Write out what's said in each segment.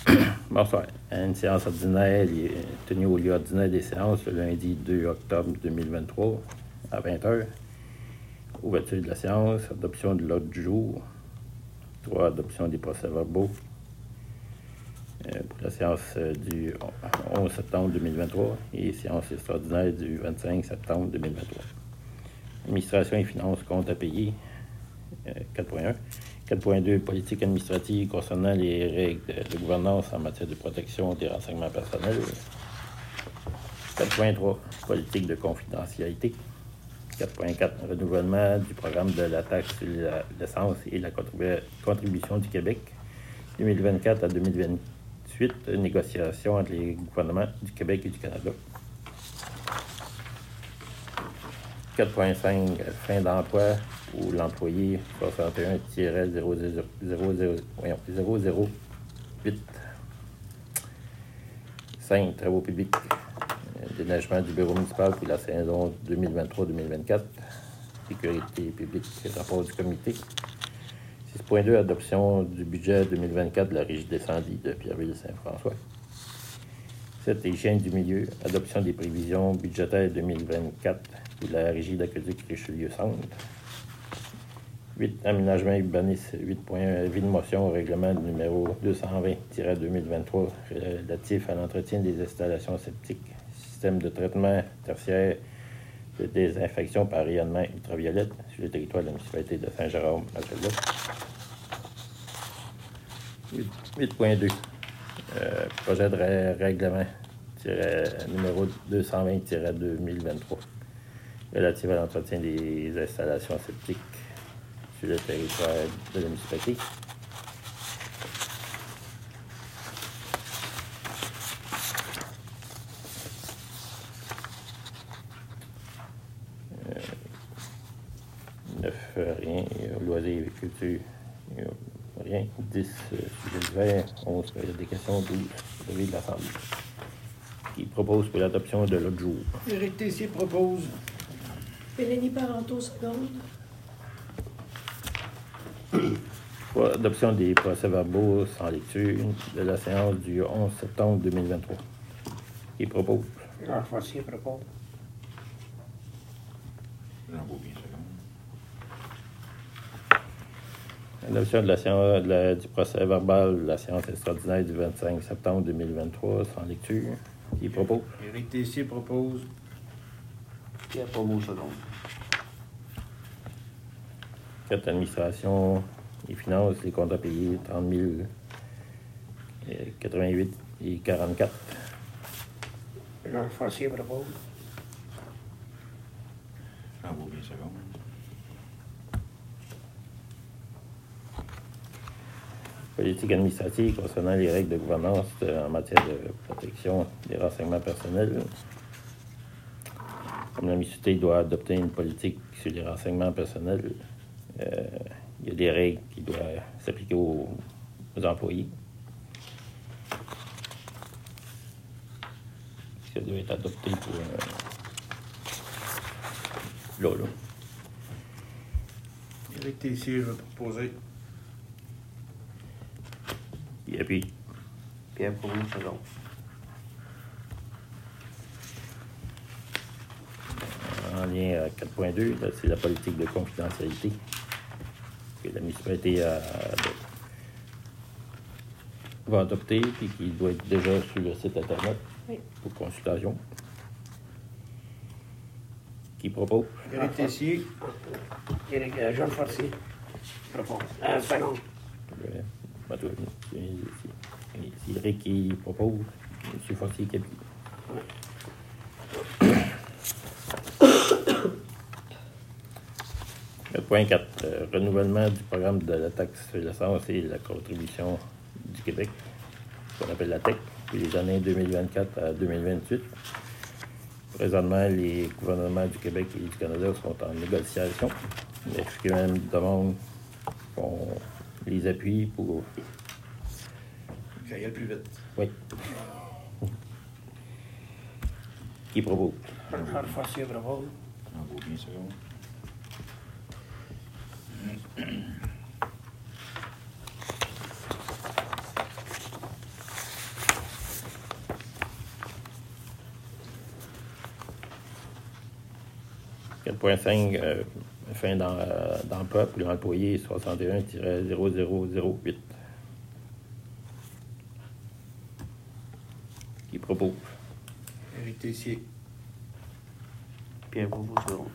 Bonsoir. Une séance ordinaire tenue au lieu ordinaire des séances le lundi 2 octobre 2023 à 20h. Ouverture de la séance, adoption de l'ordre du jour, 3. Adoption des procès-verbaux pour la séance du 11 septembre 2023 et séance extraordinaire du 25 septembre 2023. Administration et finances, comptes à payer, 4.1. 4.2. Politique administrative concernant les règles de gouvernance en matière de protection des renseignements personnels. 4.3. Politique de confidentialité. 4.4. Renouvellement du programme de la taxe sur l'essence et la contribution du Québec 2024 à 2028. Négociation entre les gouvernements du Québec et du Canada. 4.5. Fin d'emploi où l'employé 61-008. 5. Travaux publics. Déneigement du bureau municipal pour la saison 2023-2024. Sécurité publique. Rapport du comité. 6.2. Adoption du budget 2024 de la Régie d'incendie de Pierreville-Saint-François. 7. Hygiène du milieu. Adoption des prévisions budgétaires 2024 pour la Régie d'aqueduc Richelieu-Centre. 8. Aménagement urbaniste. 8.1. Avis de motion au règlement numéro 220-2023 relatif à l'entretien des installations septiques, système de traitement tertiaire de désinfection par rayonnement ultraviolette sur le territoire de la municipalité de Saint-Jérôme-Machelot. 8.2. Projet de règlement numéro 220-2023 relatif à l'entretien des installations septiques sur le territoire de la municipalité. Rien. Loisirs et culture, rien. 10. Sujet d'hiver. 11. Période des questions. 12. Levé de l'Assemblée. Qui propose pour l'adoption de l'autre jour. Éric Tessier propose. Mélanie Parenteau, seconde. Pour adoption des procès-verbaux sans lecture de la séance du 11 septembre 2023. Qui propose. Jean Forcier propose. Jean Beaubien, seconde. Adoption de la séance du procès-verbal de la séance extraordinaire du 25 septembre 2023 sans lecture. Qui propose. Éric Tessier propose. Pierre Provost, seconde. 4. Administration et finances, les comptes à payer, 30 088 et 44. Jean Forcier propose. Jean Beaubien, seconde. Politique administrative concernant les règles de gouvernance en matière de protection des renseignements personnels. Comme la municipalité doit adopter une politique sur les renseignements personnels, il y a des règles qui doivent s'appliquer aux employés. Ça doit être adopté pour là. Éric Tessier va proposer. Et puis, Pierre Provost, seconde. en lien à 4.2, c'est la politique de confidentialité que la municipalité va adopter et qui doit être déjà sur le site Internet pour consultation. Qui propose? Éric Tessier. Jean Forcier propose. Seconde. C'est Eric qui propose, M. Forcier qui appuie. Point 4. Renouvellement du programme de la taxe sur l'essence et la contribution du Québec, qu'on appelle la TEC, pour les années 2024 à 2028. Présentement, les gouvernements du Québec et du Canada sont en négociation. Il y a quand même une demande qu'on les appuie pour. Ça y est plus vite. Oui. Qui propose? Jean Forcier propose. Jean Beaubien, seconde. 7.5, fin d'emploi pour l'employé 61-0008. Qui propose? Éric Tessier. Pierre Provost, seconde.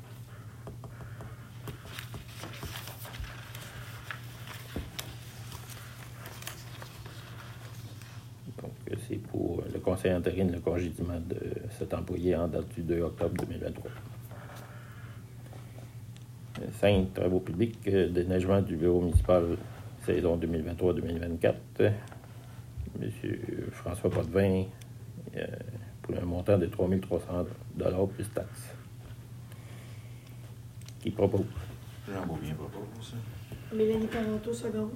Donc, c'est pour le conseil intérim, le congédiement de cet employé en date du 2 octobre 2023. 5. Travaux publics, déneigement du bureau municipal saison 2023-2024. Monsieur François Potvin, pour un montant de 3 300 $ plus taxes. Qui propose? Jean Beaubien propose. Mélanie Parenteau, seconde.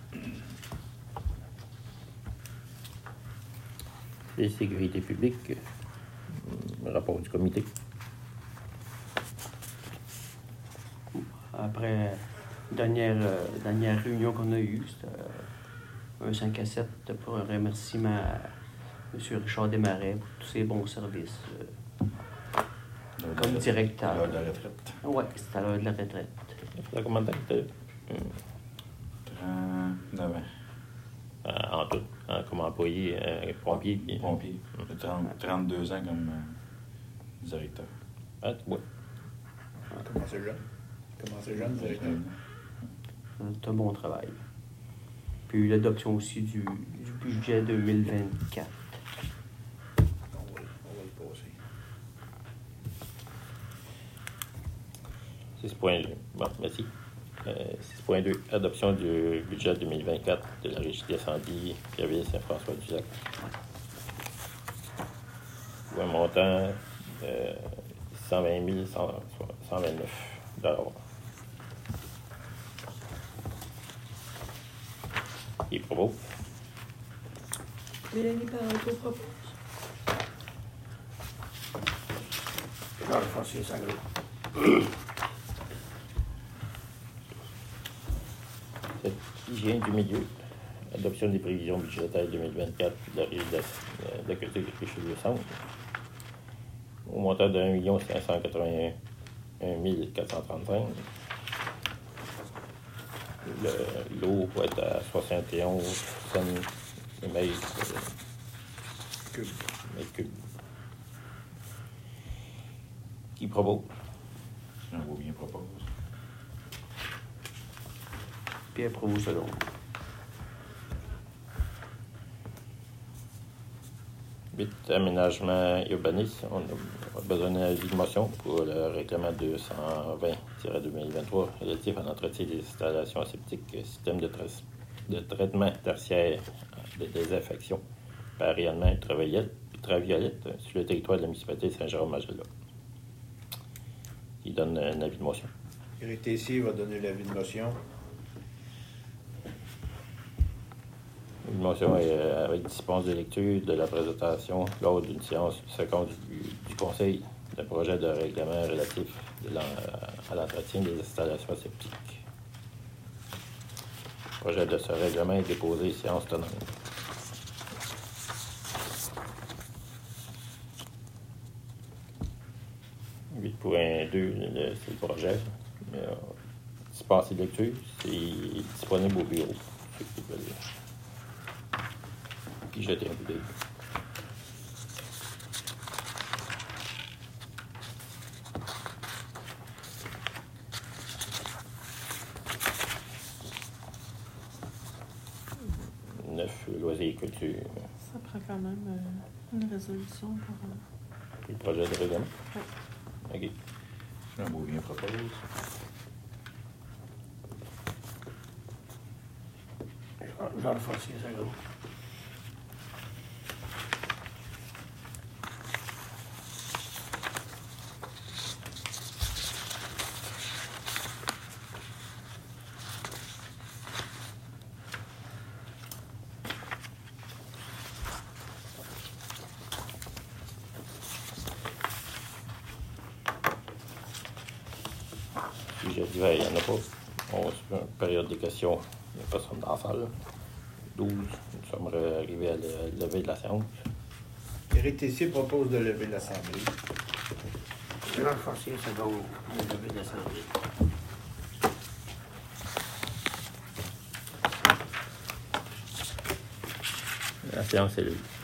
Les sécurités publiques, rapport du comité. Après dernière réunion qu'on a eue, c'était un 5 à 7 pour un remerciement à M. Richard Desmarais pour tous ses bons services comme directeur. L'heure de la retraite. Oui, c'était à l'heure de la retraite. Ça combien de temps que 39 ans. en tout, comme employé, pompier. Puis, Pompier. 32 ans comme directeur. Ah, tu vois. Commencé jeune, directeur. C'est un bon travail. Puis l'adoption aussi du budget 2024. On va le passer. 6.2. Bon, merci. 6.2. Adoption du budget 2024 de la Régie d'incendie Pierreville Saint-François-du-Lac. Pour un montant de 120 129 $. Qui propose? Mélanie Parenteau propose. Jean Forcier, Sagro. Cette hygiène du milieu, adoption des prévisions budgétaires 2024 de la Régie de la culture de Richelieu-Centre, au montant de 1 581 435. L'eau va être à 71 cents le mètre cube. Qui propose? Jean Beaubien propose. Pierre Provost, seconde. Aménagement urbanisme, on a besoin d'un avis de motion pour le règlement 220-2023 relatif à l'entretien des installations aseptiques, système de traitement tertiaire de désinfection par réellement ultraviolette sur le territoire de la municipalité de Saint-Jérôme-Magella. Il donne un avis de motion. Éric Tessier va donner l'avis de motion. Une motion avec dispense de lecture de la présentation lors d'une séance seconde du Conseil d'un projet de règlement relatif à l'entretien des installations aseptiques. Le projet de ce règlement est déposé séance tenante. 8.2, c'est le projet. Dispense de lecture, c'est disponible au bureau. Ceux qui veulent y jeter un coup d'œil. Loisirs et culture. Ça prend quand même une résolution pour... Le projet de règlement? Oui. OK. Jean Beaubien propose. Jean Forcier, Sagro. Sujet divers, il n'y en a pas. 11, période des questions, il n'y a personne dans la salle. 12, nous sommes arrivés à la levée de la séance. Éric Tessier propose de lever l'Assemblée. Georges Forcier, seconde. Levé de l'Assemblée. La séance est levée.